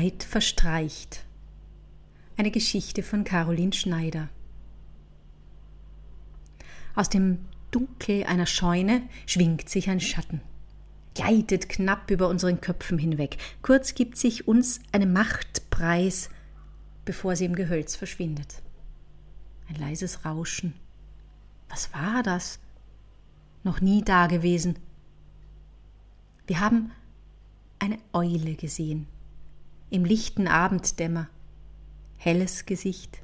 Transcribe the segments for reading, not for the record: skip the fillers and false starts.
Zeit verstreicht. Eine Geschichte von Caroline Schneider. Aus dem Dunkel einer Scheune schwingt sich ein Schatten, gleitet knapp über unseren Köpfen hinweg. Kurz gibt sich uns eine Macht preis, bevor sie im Gehölz verschwindet. Ein leises Rauschen. Was war das? Noch nie dagewesen. Wir haben eine Eule gesehen. Im lichten Abenddämmer. Helles Gesicht.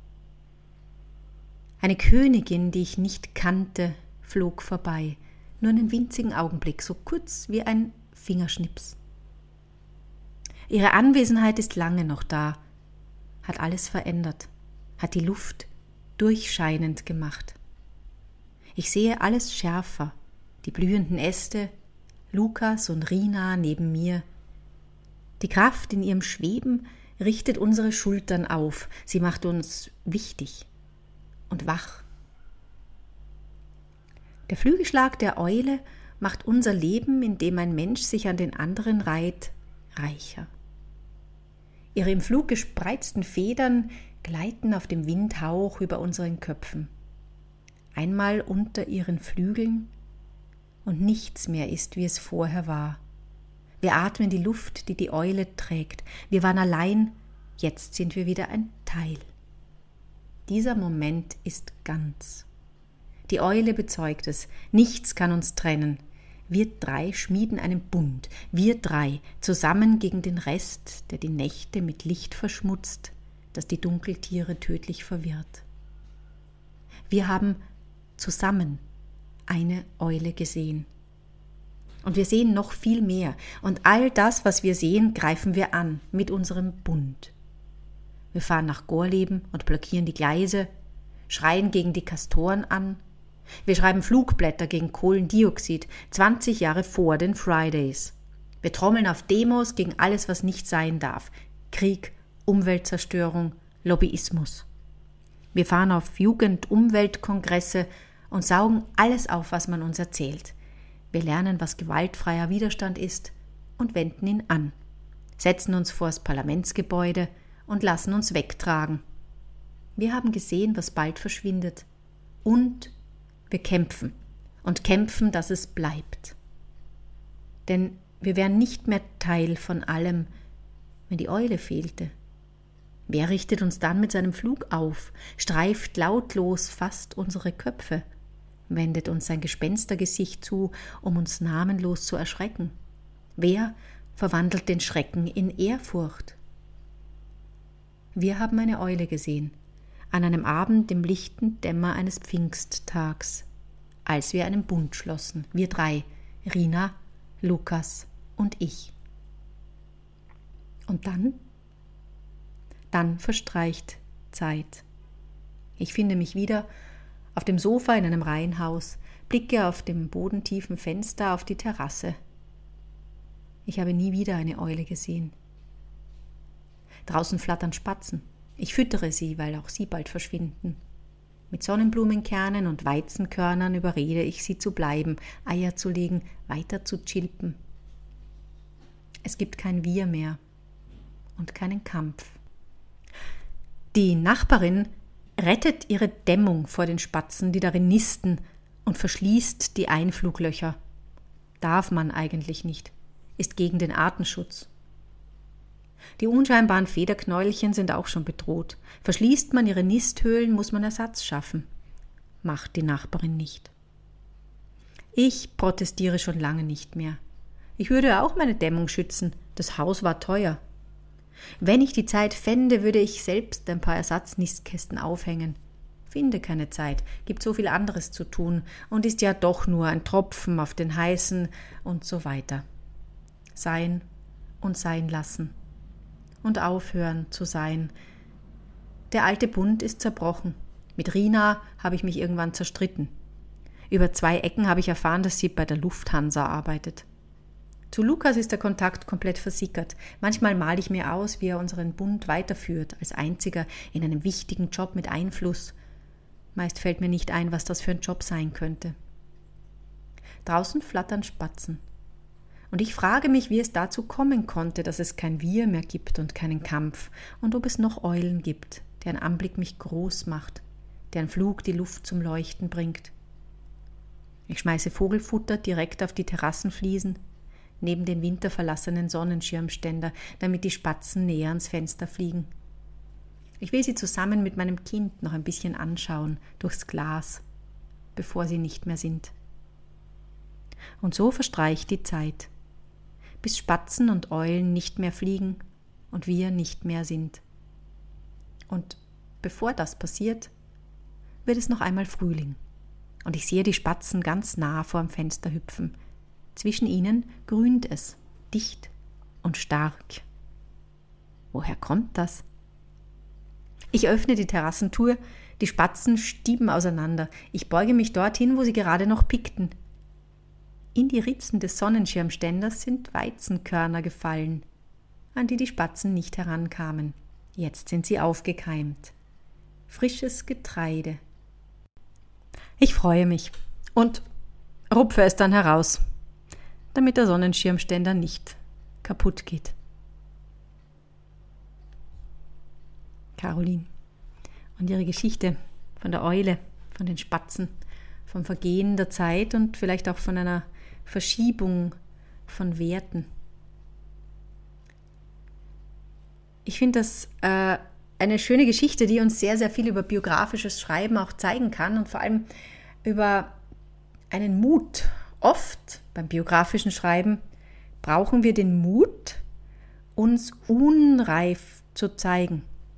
Eine Königin, die ich nicht kannte, flog vorbei. Nur einen winzigen Augenblick, so kurz wie ein Fingerschnips. Ihre Anwesenheit ist lange noch da, hat alles verändert, hat die Luft durchscheinend gemacht. Ich sehe alles schärfer, die blühenden Äste, Lukas und Rina neben mir. Die Kraft in ihrem Schweben richtet unsere Schultern auf, sie macht uns wichtig und wach. Der Flügelschlag der Eule macht unser Leben, in dem ein Mensch sich an den anderen reiht, reicher. Ihre im Flug gespreizten Federn gleiten auf dem Windhauch über unseren Köpfen. Einmal unter ihren Flügeln und nichts mehr ist, wie es vorher war. Wir atmen die Luft, die die Eule trägt. Wir waren allein, jetzt sind wir wieder ein Teil. Dieser Moment ist ganz. Die Eule bezeugt es, nichts kann uns trennen. Wir drei schmieden einen Bund, wir drei, zusammen gegen den Rest, der die Nächte mit Licht verschmutzt, das die Dunkeltiere tödlich verwirrt. Wir haben zusammen eine Eule gesehen. Und wir sehen noch viel mehr. Und all das, was wir sehen, greifen wir an mit unserem Bund. Wir fahren nach Gorleben und blockieren die Gleise, schreien gegen die Kastoren an. Wir schreiben Flugblätter gegen Kohlendioxid, 20 Jahre vor den Fridays. Wir trommeln auf Demos gegen alles, was nicht sein darf. Krieg, Umweltzerstörung, Lobbyismus. Wir fahren auf Jugend-Umweltkongresse und saugen alles auf, was man uns erzählt. Wir lernen, was gewaltfreier Widerstand ist und wenden ihn an, setzen uns vor das Parlamentsgebäude und lassen uns wegtragen. Wir haben gesehen, was bald verschwindet. Und wir kämpfen und kämpfen, dass es bleibt. Denn wir wären nicht mehr Teil von allem, wenn die Eule fehlte. Wer richtet uns dann mit seinem Flug auf, streift lautlos fast unsere Köpfe, wendet uns sein Gespenstergesicht zu, um uns namenlos zu erschrecken? Wer verwandelt den Schrecken in Ehrfurcht? Wir haben eine Eule gesehen, an einem Abend im lichten Dämmer eines Pfingsttags, als wir einen Bund schlossen, wir drei, Rina, Lukas und ich. Und dann? Dann verstreicht Zeit. Ich finde mich wieder auf dem Sofa in einem Reihenhaus, blicke auf dem bodentiefen Fenster auf die Terrasse. Ich habe nie wieder eine Eule gesehen. Draußen flattern Spatzen. Ich füttere sie, weil auch sie bald verschwinden. Mit Sonnenblumenkernen und Weizenkörnern überrede ich sie zu bleiben, Eier zu legen, weiter zu chilpen. Es gibt kein Wir mehr und keinen Kampf. Die Nachbarin rettet ihre Dämmung vor den Spatzen, die darin nisten, und verschließt die Einfluglöcher. Darf man eigentlich nicht, ist gegen den Artenschutz. Die unscheinbaren Federknäuelchen sind auch schon bedroht. Verschließt man ihre Nisthöhlen, muss man Ersatz schaffen. Macht die Nachbarin nicht. Ich protestiere schon lange nicht mehr. Ich würde auch meine Dämmung schützen. Das Haus war teuer. Wenn ich die Zeit fände, würde ich selbst ein paar Ersatznistkästen aufhängen. Finde keine Zeit, gibt so viel anderes zu tun und ist ja doch nur ein Tropfen auf den heißen und so weiter. Sein und sein lassen. Und aufhören zu sein. Der alte Bund ist zerbrochen. Mit Rina habe ich mich irgendwann zerstritten. Über 2 Ecken habe ich erfahren, dass sie bei der Lufthansa arbeitet. Zu Lukas ist der Kontakt komplett versickert. Manchmal male ich mir aus, wie er unseren Bund weiterführt, als einziger in einem wichtigen Job mit Einfluss. Meist fällt mir nicht ein, was das für ein Job sein könnte. Draußen flattern Spatzen. Und ich frage mich, wie es dazu kommen konnte, dass es kein Wir mehr gibt und keinen Kampf und ob es noch Eulen gibt, deren Anblick mich groß macht, deren Flug die Luft zum Leuchten bringt. Ich schmeiße Vogelfutter direkt auf die Terrassenfliesen, neben den winterverlassenen Sonnenschirmständer, damit die Spatzen näher ans Fenster fliegen. Ich will sie zusammen mit meinem Kind noch ein bisschen anschauen, durchs Glas, bevor sie nicht mehr sind. Und so verstreicht die Zeit, bis Spatzen und Eulen nicht mehr fliegen und wir nicht mehr sind. Und bevor das passiert, wird es noch einmal Frühling. Und ich sehe die Spatzen ganz nah vor dem Fenster hüpfen. Zwischen ihnen grünt es, dicht und stark. Woher kommt das? Ich öffne die Terrassentür, die Spatzen stieben auseinander. Ich beuge mich dorthin, wo sie gerade noch pickten. In die Ritzen des Sonnenschirmständers sind Weizenkörner gefallen, an die die Spatzen nicht herankamen. Jetzt sind sie aufgekeimt. Frisches Getreide. Ich freue mich und rupfe es dann heraus, damit der Sonnenschirmständer nicht kaputt geht. Caroline und ihre Geschichte von der Eule, von den Spatzen, vom Vergehen der Zeit und vielleicht auch von einer Verschiebung von Werten. Ich finde das eine schöne Geschichte, die uns sehr, sehr viel über biografisches Schreiben auch zeigen kann und vor allem über einen Mut. Oft beim biografischen Schreiben brauchen wir den Mut, uns unreif zu zeigen,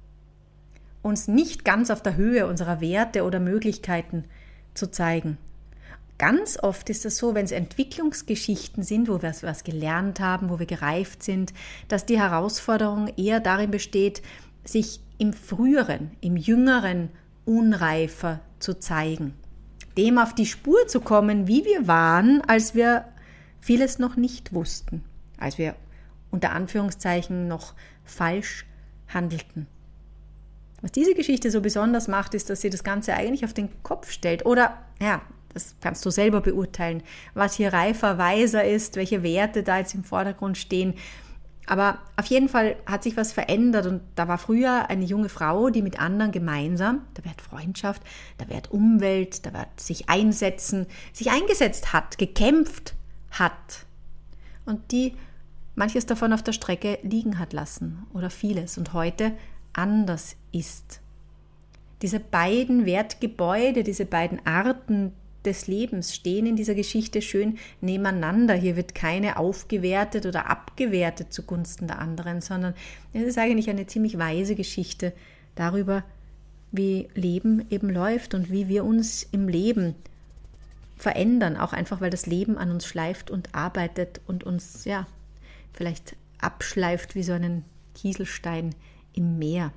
uns nicht ganz auf der Höhe unserer Werte oder Möglichkeiten zu zeigen. Ganz oft ist es so, wenn es Entwicklungsgeschichten sind, wo wir was gelernt haben, wo wir gereift sind, dass die Herausforderung eher darin besteht, sich im Früheren, im Jüngeren unreifer zu zeigen. Dem auf die Spur zu kommen, wie wir waren, als wir vieles noch nicht wussten, als wir unter Anführungszeichen noch falsch handelten. Was diese Geschichte so besonders macht, ist, dass sie das Ganze eigentlich auf den Kopf stellt. Oder, ja, das kannst du selber beurteilen, was hier reifer, weiser ist, welche Werte da jetzt im Vordergrund stehen. Aber auf jeden Fall hat sich was verändert und da war früher eine junge Frau, die mit anderen gemeinsam, da wird Freundschaft, da wird Umwelt, da wird sich einsetzen, sich eingesetzt hat, gekämpft hat und die manches davon auf der Strecke liegen hat lassen oder vieles und heute anders ist. Diese beiden Wertgebäude, diese beiden Arten des Lebens stehen in dieser Geschichte schön nebeneinander. Hier wird keine aufgewertet oder abgewertet zugunsten der anderen, sondern es ist eigentlich eine ziemlich weise Geschichte darüber, wie Leben eben läuft und wie wir uns im Leben verändern, auch einfach, weil das Leben an uns schleift und arbeitet und uns ja vielleicht abschleift wie so einen Kieselstein im Meer.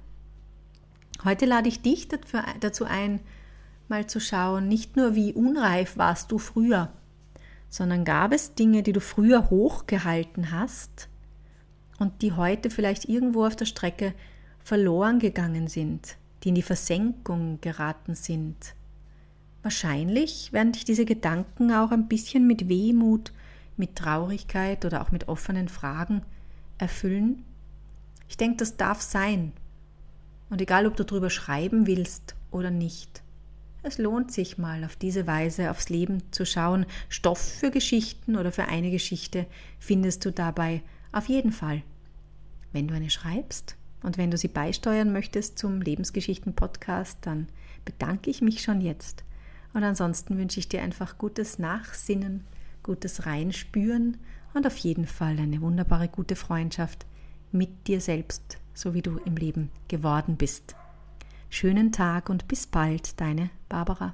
Heute lade ich dich dazu ein, mal zu schauen, nicht nur wie unreif warst du früher, sondern gab es Dinge, die du früher hochgehalten hast und die heute vielleicht irgendwo auf der Strecke verloren gegangen sind, die in die Versenkung geraten sind. Wahrscheinlich werden dich diese Gedanken auch ein bisschen mit Wehmut, mit Traurigkeit oder auch mit offenen Fragen erfüllen. Ich denke, das darf sein. Und egal, ob du darüber schreiben willst oder nicht, es lohnt sich mal auf diese Weise aufs Leben zu schauen. Stoff für Geschichten oder für eine Geschichte findest du dabei auf jeden Fall. Wenn du eine schreibst und wenn du sie beisteuern möchtest zum Lebensgeschichten-Podcast, dann bedanke ich mich schon jetzt. Und ansonsten wünsche ich dir einfach gutes Nachsinnen, gutes Reinspüren und auf jeden Fall eine wunderbare, gute Freundschaft mit dir selbst, so wie du im Leben geworden bist. Schönen Tag und bis bald, deine Barbara.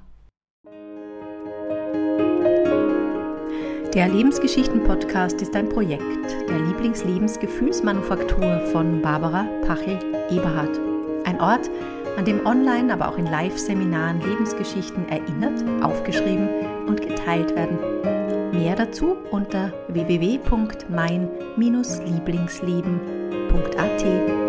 Der Lebensgeschichten-Podcast ist ein Projekt der Lieblingslebensgefühlsmanufaktur von Barbara Pachel-Eberhardt. Ein Ort, an dem online, aber auch in Live-Seminaren Lebensgeschichten erinnert, aufgeschrieben und geteilt werden. Mehr dazu unter www.mein-lieblingsleben.at.